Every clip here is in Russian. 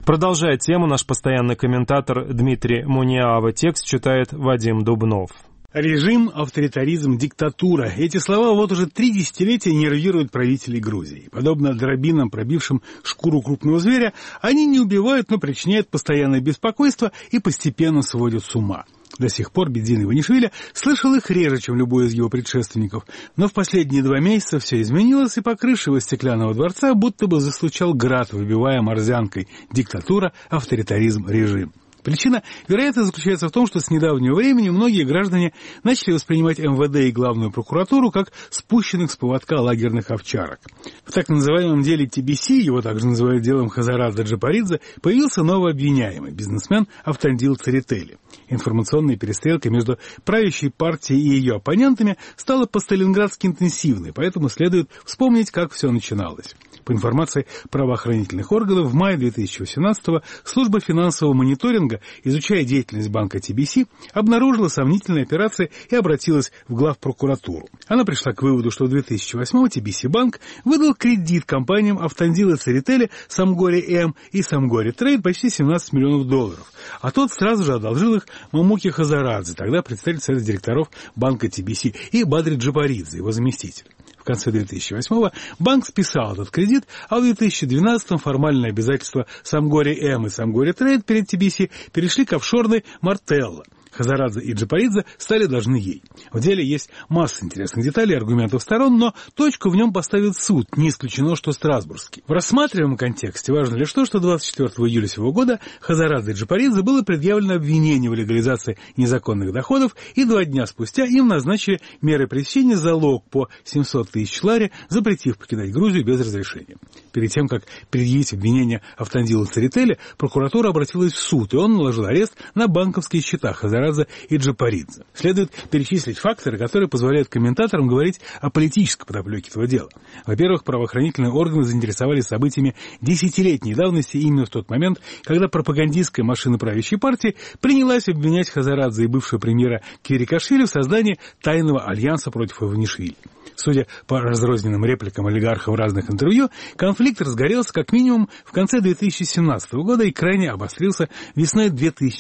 Продолжая тему, наш постоянный комментатор Дмитрий Муниава. Текст читает Вадим Дубнов. Режим, авторитаризм, диктатура. Эти слова вот уже 3 десятилетия нервируют правителей Грузии. Подобно дробинам, пробившим шкуру крупного зверя, они не убивают, но причиняют постоянное беспокойство и постепенно сводят с ума. До сих пор Бедзин Иванишвили слышал их реже, чем любой из его предшественников. Но в последние 2 месяца все изменилось, и по крыше его стеклянного дворца будто бы застучал град, выбивая морзянкой: диктатура, авторитаризм, режим. Причина, вероятно, заключается в том, что с недавнего времени многие граждане начали воспринимать МВД и главную прокуратуру как спущенных с поводка лагерных овчарок. В так называемом деле ТБС, его также называют делом Хазарадзе Джапаридзе, появился новый обвиняемый – бизнесмен Автандил Церетели. Информационная перестрелка между правящей партией и ее оппонентами стала по-сталинградски интенсивной, поэтому следует вспомнить, как все начиналось. По информации правоохранительных органов, в мае 2018-го служба финансового мониторинга, изучая деятельность банка ТБС, обнаружила сомнительные операции и обратилась в главпрокуратуру. Она пришла к выводу, что в 2008-м ТБС банк выдал кредит компаниям Автандила Церетели, Самгори М и Самгори Трейд почти $17 миллионов, а тот сразу же одолжил их Мамуке Хазарадзе, тогда представитель совета директоров банка ТБС, и Бадри Джапаридзе, его заместитель. В конце 2008-го банк списал этот кредит, а в 2012-м формальные обязательства Самгори М и Самгори Трейд перед ТБС перешли к офшорной Мартелло. Хазарадзе и Джапаридзе стали должны ей. В деле есть масса интересных деталей и аргументов сторон, но точку в нем поставит суд, не исключено, что Страсбургский. В рассматриваемом контексте важно лишь то, что 24 июля сего года Хазарадзе и Джапаридзе было предъявлено обвинение в легализации незаконных доходов, и 2 дня спустя им назначили меры пресечения залог по 700 тысяч лари, запретив покидать Грузию без разрешения. Перед тем, как предъявить обвинение Автандилу Церетели, прокуратура обратилась в суд, и он наложил арест на банковские счета Хазарадзе и Джапаридзе. Следует перечислить факторы, которые позволяют комментаторам говорить о политической подоплеке этого дела. Во-первых, правоохранительные органы заинтересовались событиями десятилетней давности именно в тот момент, когда пропагандистская машина правящей партии принялась обвинять Хазарадзе и бывшего премьера Квирикашвили в создании тайного альянса против Иванишвили. Судя по разрозненным репликам олигархов в разных интервью, конфликт разгорелся как минимум в конце 2017 года и крайне обострился весной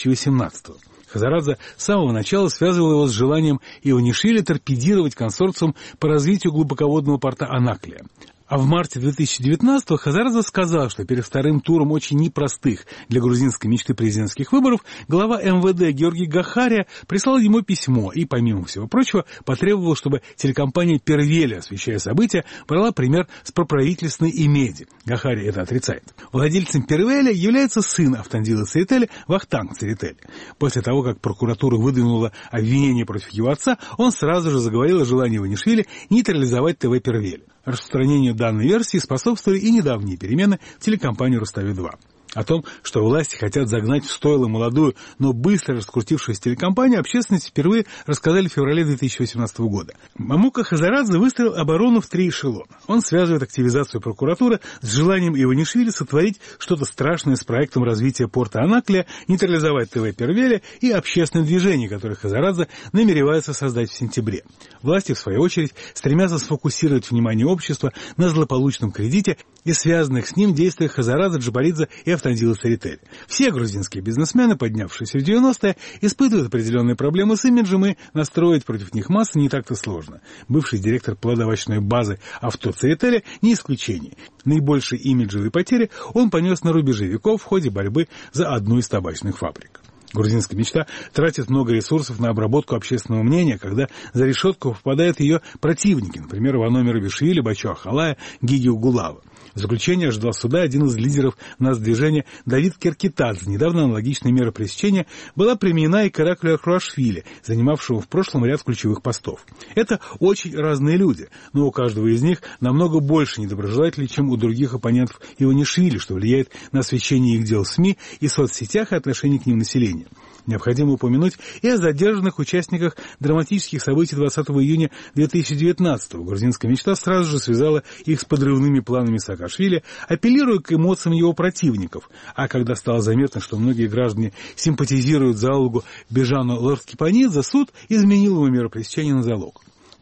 2018 года. Хазарадзе с самого начала связывал его с желанием Иванишвили торпедировать консорциум по развитию глубоководного порта Анаклия. А в марте 2019-го Хазарадзе сказал, что перед вторым туром очень непростых для грузинской мечты президентских выборов глава МВД Георгий Гахария прислал ему письмо и, помимо всего прочего, потребовал, чтобы телекомпания «Первели», освещая события, брала пример с проправительственной Имеди. Гахария это отрицает. Владельцем «Первели» является сын Автандила Церетели Вахтанг Церетели. После того, как прокуратура выдвинула обвинение против его отца, он сразу же заговорил о желании Иванишвили нейтрализовать ТВ «Первели». Распространению данной версии способствовали и недавние перемены в телекомпанию «Рустави-2». О том, что власти хотят загнать в стойло молодую, но быстро раскрутившуюся телекомпанию, общественности впервые рассказали в феврале 2018 года. Мамука Хазарадзе выстроил оборону в 3 эшелона. Он связывает активизацию прокуратуры с желанием Иванишвили сотворить что-то страшное с проектом развития порта Анаклия, нейтрализовать ТВ «Первели» и общественное движение, которое Хазарадзе намеревается создать в сентябре. Власти, в свою очередь, стремятся сфокусировать внимание общества на злополучном кредите и связанных с ним действиях Хазарадзе, Джапаридзе и Автандила Церетели. Все грузинские бизнесмены, поднявшиеся в 90-е, испытывают определенные проблемы с имиджем, и настроить против них массы не так-то сложно. Бывший директор плодовочной базы «Авто Церетели» не исключение. Наибольшие имиджевые потери он понес на рубеже веков в ходе борьбы за одну из табачных фабрик. Грузинская мечта тратит много ресурсов на обработку общественного мнения, когда за решетку попадают ее противники, например, Вано Мерабишвили, Бачо Ахалая, Гиги Угулава. В заключение ожидал суда один из лидеров нацдвижения Давид Керкитадзе. Недавно аналогичная мера пресечения была применена и к Ираклию Ахруашвили, занимавшему в прошлом ряд ключевых постов. Это очень разные люди, но у каждого из них намного больше недоброжелателей, чем у других оппонентов Иванишвили, что влияет на освещение их дел в СМИ и соцсетях и отношение к ним населения. Необходимо упомянуть и о задержанных участниках драматических событий 20 июня 2019-го. Грузинская мечта сразу же связала их с подрывными планами Саакашвили, апеллируя к эмоциям его противников. А когда стало заметно, что многие граждане симпатизируют зоологу Бежану Лорскипанидзе, суд изменил его меру пресечения на залог.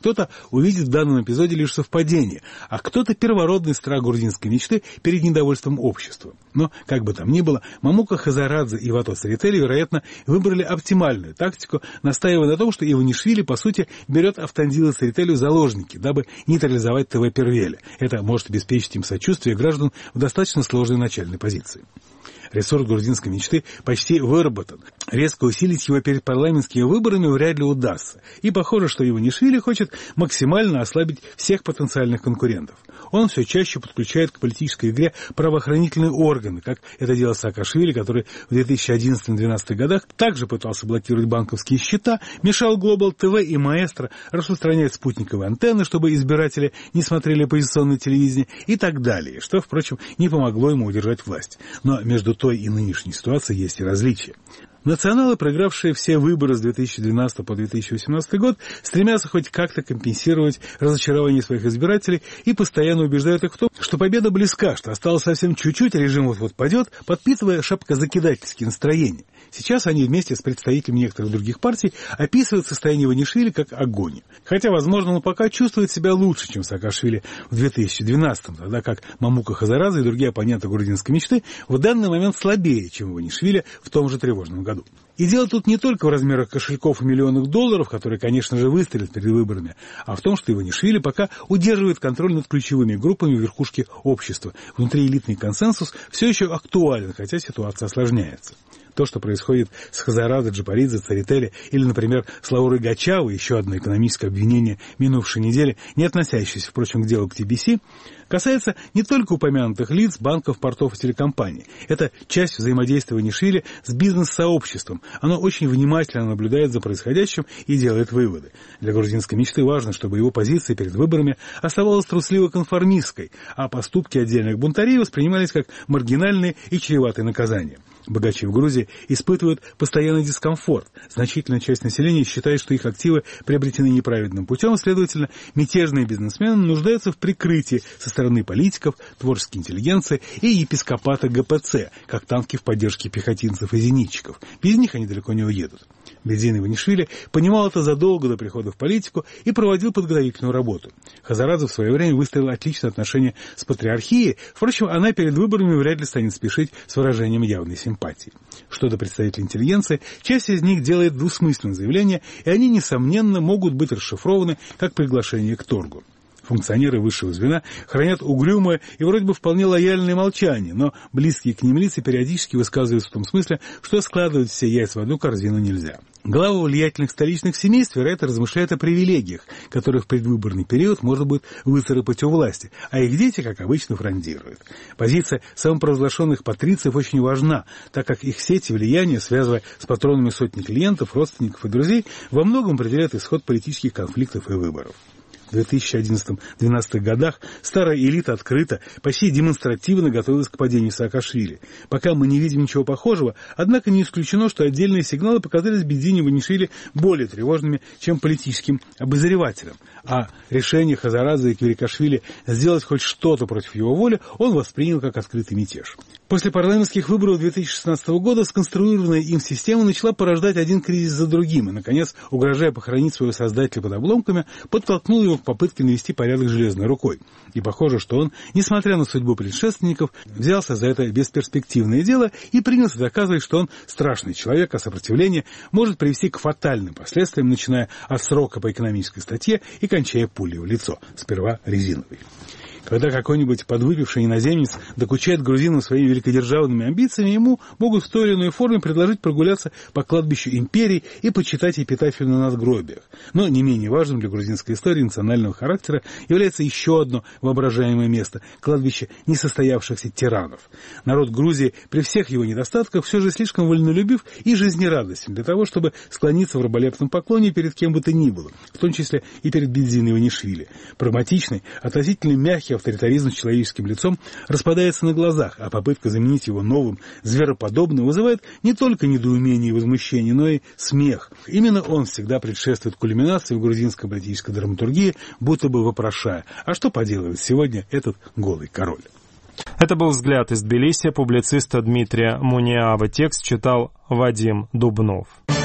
кто-то увидит в данном эпизоде лишь совпадение, а кто-то первородный страх грузинской мечты перед недовольством общества. Но, как бы там ни было, Мамука Хазарадзе и Вато Царетели, вероятно, выбрали оптимальную тактику, настаивая на том, что Иванишвили, по сути, берет Автандила Царетели в заложники, дабы нейтрализовать ТВ Первеля. Это может обеспечить им сочувствие граждан в достаточно сложной начальной позиции. Ресурс грузинской мечты почти выработан. Резко усилить его перед парламентскими выборами вряд ли удастся. И похоже, что Иванишвили хочет максимально ослабить всех потенциальных конкурентов. Он все чаще подключает к политической игре правоохранительные органы, как это делал Саакашвили, который в 2011-2012 годах также пытался блокировать банковские счета, мешал Global TV и Маэстро распространять спутниковые антенны, чтобы избиратели не смотрели оппозиционное телевидение и так далее, что, впрочем, не помогло ему удержать власть. Но между той и нынешней ситуацией есть и различия. Националы, проигравшие все выборы с 2012 по 2018 год, стремятся хоть как-то компенсировать разочарование своих избирателей и постоянно убеждают их в том, что победа близка, что осталось совсем чуть-чуть, режим вот-вот падет, подпитывая шапкозакидательские настроения. Сейчас они вместе с представителями некоторых других партий описывают состояние Иванишвили как агонию. Хотя, возможно, он пока чувствует себя лучше, чем Саакашвили в 2012-м, тогда как Мамука Хазарадзе и другие оппоненты грузинской мечты в данный момент слабее, чем Иванишвили в том же тревожном году. И дело тут не только в размерах кошельков и миллионах долларов, которые, конечно же, выстрелят перед выборами, а в том, что Иванишвили пока удерживает контроль над ключевыми группами верхушки общества. Внутриэлитный консенсус все еще актуален, хотя ситуация осложняется. То, что происходит с Хазарадзе, Джапаридзе, Царетели или, например, с Лаурой Гачавой, еще одно экономическое обвинение минувшей недели, не относящееся, впрочем, к делу к ТБС, касается не только упомянутых лиц, банков, портов и телекомпаний. Это часть взаимодействия Иванишвили с бизнес-сообществом. Оно очень внимательно наблюдает за происходящим и делает выводы. Для грузинской мечты важно, чтобы его позиция перед выборами оставалась трусливо-конформистской, а поступки отдельных бунтарей воспринимались как маргинальные и чреватые наказания. Богачи в Грузии испытывают постоянный дискомфорт. Значительная часть населения считает, что их активы приобретены неправедным путем, следовательно, мятежные бизнесмены нуждаются в прикрытии со стороны политиков, творческой интеллигенции и епископата ГПЦ, как танки в поддержке пехотинцев и зенитчиков. Без них они далеко не уедут. Бедзин Иванишвили понимал это задолго до прихода в политику и проводил подготовительную работу. Хазарадзе в свое время выстроил отличные отношения с патриархией, впрочем, она перед выборами вряд ли станет спешить с выражением явной симпатии. Что до представителей интеллигенции, часть из них делает двусмысленные заявления, и они, несомненно, могут быть расшифрованы как приглашение к торгу. Функционеры высшего звена хранят угрюмое и вроде бы вполне лояльное молчание, но близкие к ним лица периодически высказываются в том смысле, что складывать все яйца в одну корзину нельзя. Главы влиятельных столичных семейств, вероятно, размышляют о привилегиях, которые в предвыборный период можно будет выцарапать у власти, а их дети, как обычно, фрондируют. Позиция самопровозглашенных патрициев очень важна, так как их сети влияния, связывая с патронами сотни клиентов, родственников и друзей, во многом определяют исход политических конфликтов и выборов. В 2011-2012 годах старая элита открыто, почти демонстративно готовилась к падению Саакашвили. Пока мы не видим ничего похожего, однако не исключено, что отдельные сигналы показались Бедзине Иванишвили более тревожными, чем политическим обозревателям. А решение Хазарадзе и Квирикашвили сделать хоть что-то против его воли он воспринял как открытый мятеж. После парламентских выборов 2016 года сконструированная им система начала порождать один кризис за другим и, наконец, угрожая похоронить своего создателя под обломками, подтолкнул его к попытке навести порядок железной рукой. И похоже, что он, несмотря на судьбу предшественников, взялся за это бесперспективное дело и принялся доказывать, что он страшный человек, а сопротивление может привести к фатальным последствиям, начиная от срока по экономической статье и кончая пулей в лицо, сперва резиновой. Когда какой-нибудь подвыпивший иноземец докучает грузинам своими великодержавными амбициями, ему могут в той или иной форме предложить прогуляться по кладбищу империи и почитать эпитафию на надгробиях. Но не менее важным для грузинской истории национального характера является еще одно воображаемое место – кладбище несостоявшихся тиранов. Народ Грузии при всех его недостатках все же слишком вольнолюбив и жизнерадостен для того, чтобы склониться в раболепном поклоне перед кем бы то ни было, в том числе и перед Бедзиной Иванишвили. Прагматичный, относительно мягкий авторитаризм с человеческим лицом распадается на глазах, а попытка заменить его новым, звероподобным вызывает не только недоумение и возмущение, но и смех. Именно он всегда предшествует кульминации в грузинской политической драматургии, будто бы вопрошая, а что поделывает сегодня этот голый король? Это был «Взгляд» из Тбилиси. Публициста Дмитрия Муниава. Текст читал Вадим Дубнов.